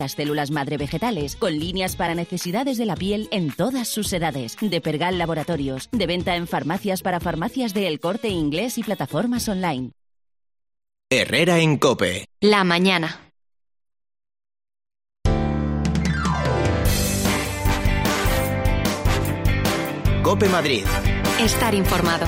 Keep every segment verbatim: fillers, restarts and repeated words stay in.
Las células madre vegetales, con líneas para necesidades de la piel en todas sus edades. De Pergal Laboratorios, de venta en farmacias para farmacias de El Corte Inglés y plataformas online. Herrera en COPE. La mañana. COPE Madrid. Estar informado.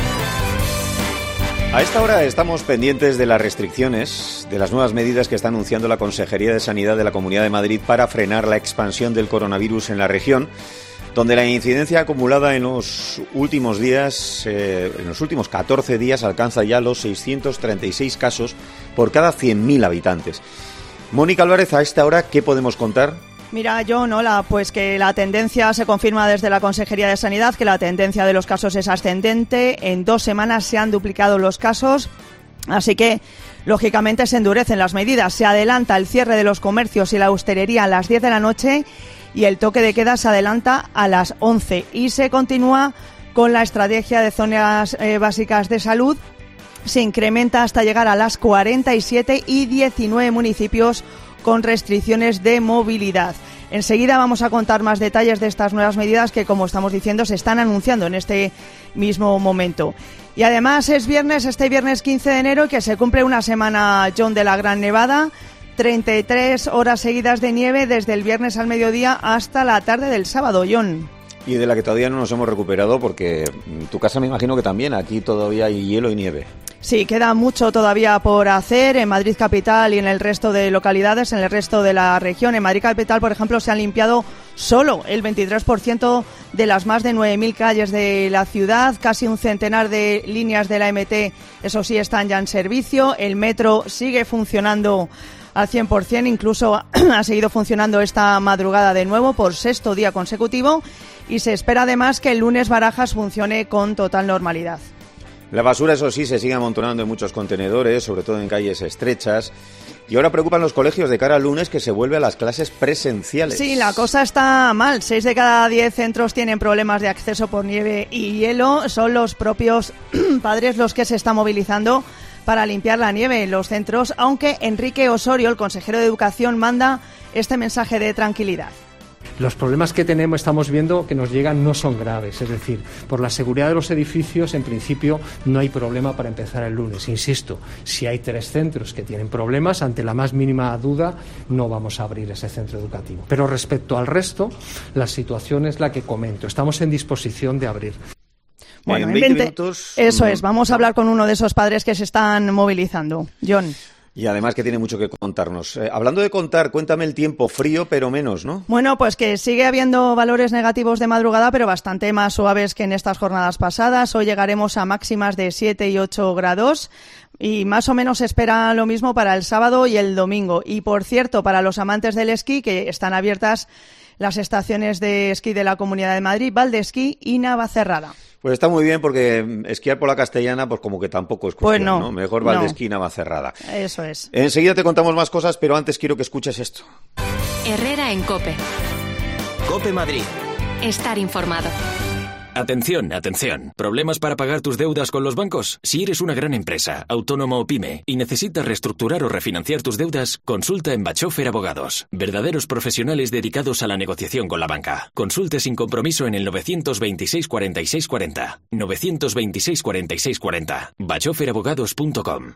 A esta hora estamos pendientes de las restricciones, de las nuevas medidas que está anunciando la Consejería de Sanidad de la Comunidad de Madrid para frenar la expansión del coronavirus en la región, donde la incidencia acumulada en los últimos días, eh, en los últimos catorce días, alcanza ya los seiscientos treinta y seis casos por cada cien mil habitantes. Mónica Álvarez, a esta hora, ¿qué podemos contar? Mira, John, hola, pues que la tendencia se confirma desde la Consejería de Sanidad, que la tendencia de los casos es ascendente. En dos semanas se han duplicado los casos, así que, lógicamente, se endurecen las medidas. Se adelanta el cierre de los comercios y la hostelería a las diez de la noche y el toque de queda se adelanta a las once. Y se continúa con la estrategia de zonas eh, básicas de salud. Se incrementa hasta llegar a las cuarenta y siete y diecinueve municipios con restricciones de movilidad. Enseguida vamos a contar más detalles de estas nuevas medidas que, como estamos diciendo, se están anunciando en este mismo momento. Y además es viernes, este viernes quince de enero, que se cumple una semana, John, de la Gran Nevada. treinta y tres horas seguidas de nieve desde el viernes al mediodía hasta la tarde del sábado, John. Y de la que todavía no nos hemos recuperado, porque en tu casa me imagino que también, aquí todavía hay hielo y nieve. Sí, queda mucho todavía por hacer en Madrid capital y en el resto de localidades, en el resto de la región. En Madrid capital, por ejemplo, se han limpiado solo el veintitrés por ciento de las más de nueve mil calles de la ciudad. Casi un centenar de líneas de la M T, eso sí, están ya en servicio. El metro sigue funcionando al cien por ciento, incluso ha seguido funcionando esta madrugada de nuevo por sexto día consecutivo, y se espera además que el lunes Barajas funcione con total normalidad. La basura, eso sí, se sigue amontonando en muchos contenedores, sobre todo en calles estrechas. Y ahora preocupan los colegios de cara al lunes, que se vuelve a las clases presenciales. Sí, la cosa está mal. Seis de cada diez centros tienen problemas de acceso por nieve y hielo. Son los propios padres los que se están movilizando para limpiar la nieve en los centros, aunque Enrique Osorio, el consejero de Educación, manda este mensaje de tranquilidad. Los problemas que tenemos, estamos viendo que nos llegan, no son graves, es decir, por la seguridad de los edificios, en principio no hay problema para empezar el lunes. Insisto, si hay tres centros que tienen problemas, ante la más mínima duda no vamos a abrir ese centro educativo. Pero respecto al resto, la situación es la que comento, estamos en disposición de abrir. Bueno, en veinte, veinte minutos... Eso es, vamos a hablar con uno de esos padres que se están movilizando. John. Y además que tiene mucho que contarnos. Eh, hablando de contar, cuéntame el tiempo, frío pero menos, ¿no? Bueno, pues que sigue habiendo valores negativos de madrugada, pero bastante más suaves que en estas jornadas pasadas. Hoy llegaremos a máximas de siete y ocho grados y más o menos se espera lo mismo para el sábado y el domingo. Y por cierto, para los amantes del esquí, que están abiertas las estaciones de esquí de la Comunidad de Madrid, Valdesquí y Navacerrada. Pues está muy bien, porque esquiar por la Castellana, pues como que tampoco es cuestión, pues no, ¿no? Mejor Valdesquí y Navacerrada. Eso es. Enseguida te contamos más cosas, pero antes quiero que escuches esto. Herrera en COPE. COPE Madrid. Estar informado. Atención, atención. ¿Problemas para pagar tus deudas con los bancos? Si eres una gran empresa, autónomo o pyme y necesitas reestructurar o refinanciar tus deudas, consulta en Bachofer Abogados. Verdaderos profesionales dedicados a la negociación con la banca. Consulte sin compromiso en el novecientos veintiséis cuarenta y seis cuarenta. novecientos veintiséis cuarenta y seis cuarenta. bachofer abogados punto com.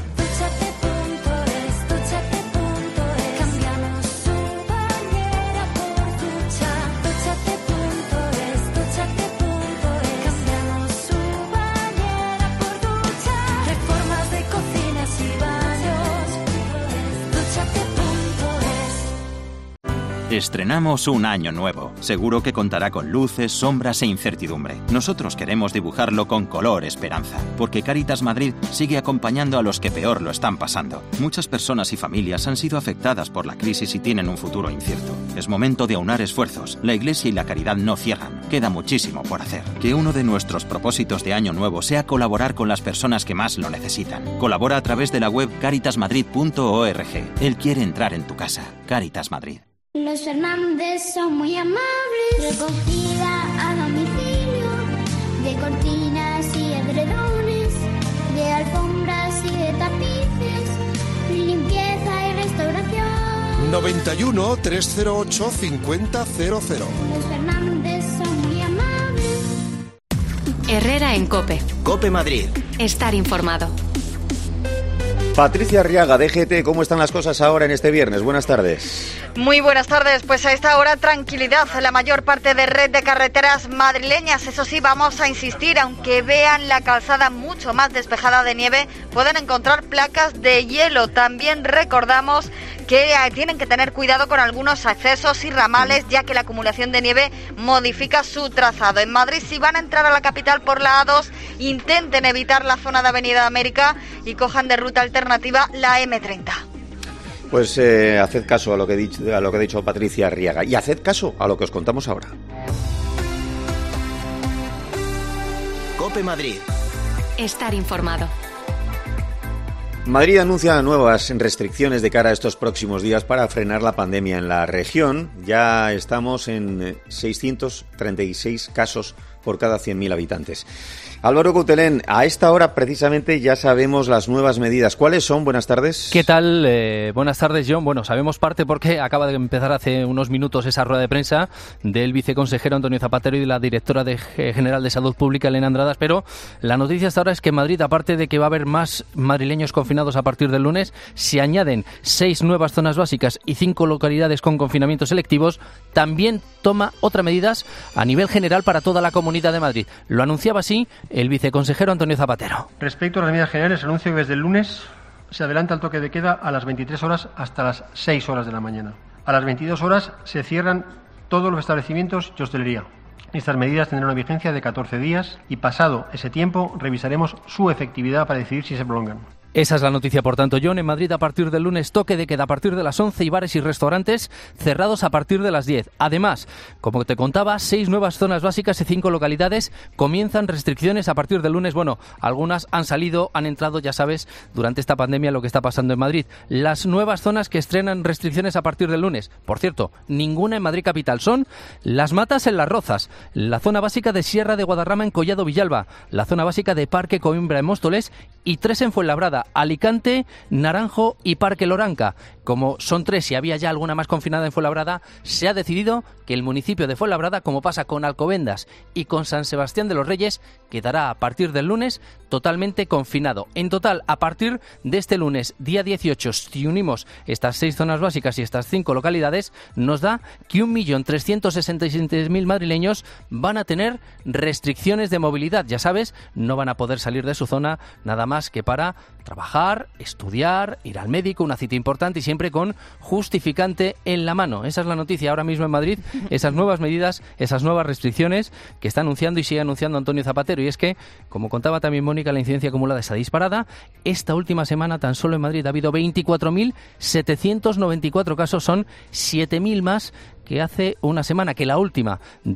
Estrenamos un año nuevo. Seguro que contará con luces, sombras e incertidumbre. Nosotros queremos dibujarlo con color esperanza, porque Cáritas Madrid sigue acompañando a los que peor lo están pasando. Muchas personas y familias han sido afectadas por la crisis y tienen un futuro incierto. Es momento de aunar esfuerzos. La Iglesia y la caridad no cierran. Queda muchísimo por hacer. Que uno de nuestros propósitos de año nuevo sea colaborar con las personas que más lo necesitan. Colabora a través de la web caritas madrid punto org. Él quiere entrar en tu casa. Cáritas Madrid. Los Fernández son muy amables. Recogida a domicilio de cortinas y edredones, de alfombras y de tapices, limpieza y restauración. noventa y uno, trescientos ocho, cincuenta cero cero. Los Fernández son muy amables. Herrera en COPE. COPE Madrid. Estar informado. Patricia Arriaga, D G T, ¿cómo están las cosas ahora en este viernes? Buenas tardes. Muy buenas tardes, pues a esta hora tranquilidad en la mayor parte de red de carreteras madrileñas. Eso sí, vamos a insistir, aunque vean la calzada mucho más despejada de nieve, pueden encontrar placas de hielo. También recordamos que tienen que tener cuidado con algunos accesos y ramales, ya que la acumulación de nieve modifica su trazado. En Madrid, si van a entrar a la capital por la A dos, intenten evitar la zona de Avenida América y cojan de ruta alternativa la eme treinta. Pues eh, haced caso a lo que, dicho, a lo que ha dicho Patricia Arriaga y haced caso a lo que os contamos ahora. COPE Madrid. Estar informado. Madrid anuncia nuevas restricciones de cara a estos próximos días para frenar la pandemia en la región. Ya estamos en seiscientos treinta y seis casos por cada cien mil habitantes. Álvaro Coutelén, a esta hora precisamente ya sabemos las nuevas medidas. ¿Cuáles son? Buenas tardes. ¿Qué tal? Eh, buenas tardes, John. Bueno, sabemos parte porque acaba de empezar hace unos minutos esa rueda de prensa del viceconsejero Antonio Zapatero y de la directora de, eh, general de Salud Pública, Elena Andradas, pero la noticia hasta ahora es que en Madrid, aparte de que va a haber más madrileños confinados a partir del lunes, se añaden seis nuevas zonas básicas y cinco localidades con confinamientos selectivos. También toma otras medidas a nivel general para toda la Comunidad de Madrid. Lo anunciaba así el viceconsejero Antonio Zapatero. Respecto a las medidas generales, anuncio que desde el lunes se adelanta el toque de queda a las veintitrés horas hasta las seis horas de la mañana. A las veintidós horas se cierran todos los establecimientos y hostelería. Estas medidas tendrán una vigencia de catorce días y pasado ese tiempo revisaremos su efectividad para decidir si se prolongan. Esa es la noticia, por tanto, John. En Madrid, a partir del lunes, toque de queda a partir de las once y bares y restaurantes cerrados a partir de las diez. Además, como te contaba, seis nuevas zonas básicas y cinco localidades comienzan restricciones a partir del lunes. Bueno, algunas han salido, han entrado, ya sabes, durante esta pandemia lo que está pasando en Madrid. Las nuevas zonas que estrenan restricciones a partir del lunes, por cierto, ninguna en Madrid capital, son Las Matas en Las Rozas, la zona básica de Sierra de Guadarrama en Collado Villalba, la zona básica de Parque Coimbra en Móstoles y tres en Fuenlabrada, Alicante, Naranjo y Parque Loranca. Como son tres y había ya alguna más confinada en Fuenlabrada, se ha decidido que el municipio de Fuenlabrada, como pasa con Alcobendas y con San Sebastián de los Reyes, quedará a partir del lunes totalmente confinado. En total, a partir de este lunes, día dieciocho, si unimos estas seis zonas básicas y estas cinco localidades, nos da que un millón trescientos sesenta y siete mil madrileños van a tener restricciones de movilidad. Ya sabes, no van a poder salir de su zona nada más que para trabajar, estudiar, ir al médico, una cita importante y siempre con justificante en la mano. Esa es la noticia ahora mismo en Madrid, esas nuevas medidas, esas nuevas restricciones que está anunciando y sigue anunciando Antonio Zapatero. Y es que, como contaba también Mónica, la incidencia acumulada está disparada. Esta última semana tan solo en Madrid ha habido veinticuatro mil setecientos noventa y cuatro casos, son siete mil más que hace una semana, que la última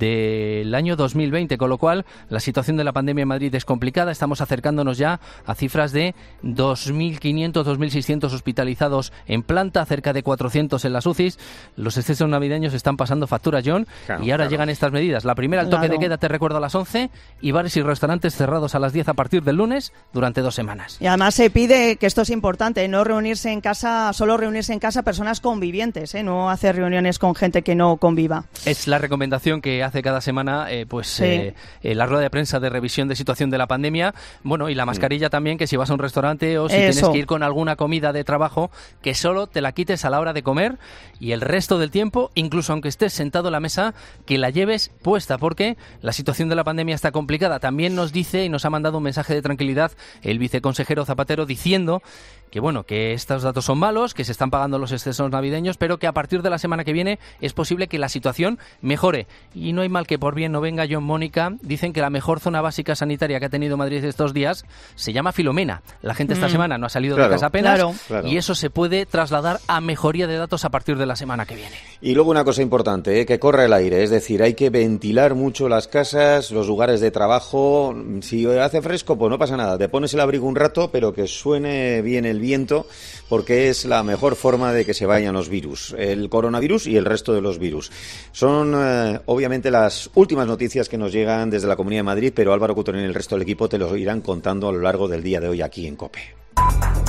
del año dos mil veinte, con lo cual la situación de la pandemia en Madrid es complicada. Estamos acercándonos ya a cifras de dos mil quinientos, dos mil seiscientos hospitalizados en planta, cerca de cuatrocientos en las U C Is. Los excesos navideños están pasando factura, John, claro, y ahora claro. llegan estas medidas. La primera, el toque claro. de queda, te recuerdo, a las once, y bares y restaurantes cerrados a las diez a partir del lunes durante dos semanas. Y además se pide, que esto es importante, no reunirse en casa, solo reunirse en casa personas convivientes, ¿eh? No hacer reuniones con gente que no conviva. Es la recomendación que hace cada semana eh, pues sí. eh, eh, la rueda de prensa de revisión de situación de la pandemia. Bueno, y la mascarilla mm. también, que si vas a un restaurante o si Eso. tienes que ir con alguna comida de trabajo, que solo te la quites a la hora de comer y el resto del tiempo, incluso aunque estés sentado en la mesa, que la lleves puesta, porque la situación de la pandemia está complicada. También nos dice y nos ha mandado un mensaje de tranquilidad el viceconsejero Zapatero diciendo que bueno, que estos datos son malos, que se están pagando los excesos navideños, pero que a partir de la semana que viene es posible que la situación mejore. Y no hay mal que por bien no venga. John, Mónica, dicen que la mejor zona básica sanitaria que ha tenido Madrid estos días se llama Filomena. La gente esta mm. semana no ha salido claro, de casa apenas claro, claro. y eso se puede trasladar a mejoría de datos a partir de la semana que viene. Y luego una cosa importante, ¿eh? que corra el aire, es decir, hay que ventilar mucho las casas, los lugares de trabajo. Si hace fresco, pues no pasa nada, te pones el abrigo un rato, pero que suene bien el viento, porque es la mejor forma de que se vayan los virus, el coronavirus y el resto de los virus. Son eh, obviamente las últimas noticias que nos llegan desde la Comunidad de Madrid, pero Álvaro Coutelén y el resto del equipo te lo irán contando a lo largo del día de hoy aquí en COPE.